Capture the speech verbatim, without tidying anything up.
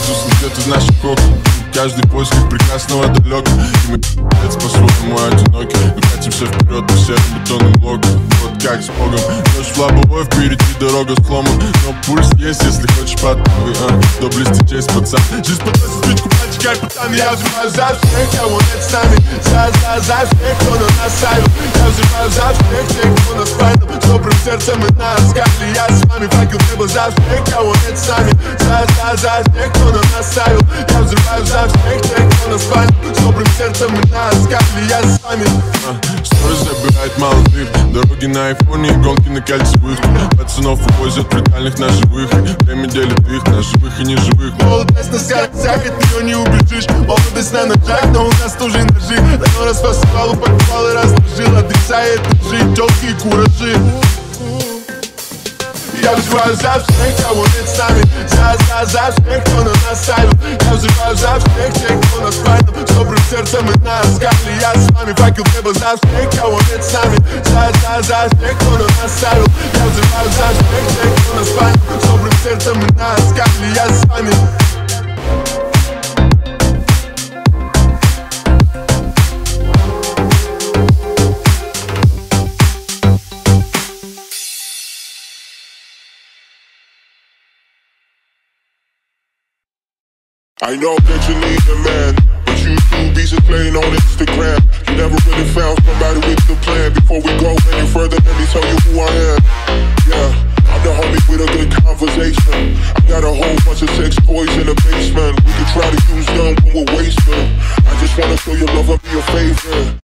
Иисус где-то в наших окнах. Каждый поисках прекрасного далек. И мы пи***ц по-своему одиноки. Но катимся вперед по серым бетонным блокам. Вот как с Богом. Дождь в лобовой, впереди дорога с хломом. Но пульс есть, если хочешь подпой, а. Доблести честь, пацан. Жизнь подносит спичку, пальчик, как пацан. Я взрываю за всех, кого нет с нами. За, за, за всех, кто на нас ставил. Я взрываю за всех, тех, кто на спальном. С добрым сердцем и на скале. Я с вами факел неба за всех, кого нет с нами. За, за, за всех, кто на нас ставил. Я взрываю за всех тех, кто на спальне. С добрым сердцем и на скале. Я с вами. Скорость забирает молодых. Дороги на айфоне и гонки на кольцевых. Пацанов увозят брутальных на живых. Время делит их на живых и неживых. Молодость на скоростях, от нее не убежишь. Молодость на ножах, но у нас тоже ножи. Давно расфасовал, упаковал и разложил. Адреса и этажи, тёлки и куражи. Я взрываю за всех, кого нет с нами. За, за, за всех, кто на нас ставил. Я взрываю за всех, тех, кто на спальном. С добрым сердцем и на скале. Я с вами факел неба за всех, кого нет с нами. За, за, за всех, кто на нас ставил. Я взрываю за всех, тех, кто на спальном. С добрым сердцем и на скале. Я с вами. I know that you need a man, but you do be playing on Instagram. You never really found somebody with a plan. Before we go any further, let me tell you who I am. Yeah, I'm the homie with a good conversation. I got a whole bunch of sex toys in the basement. We can try to use them when we're wasted. I just wanna show your love and be a favor.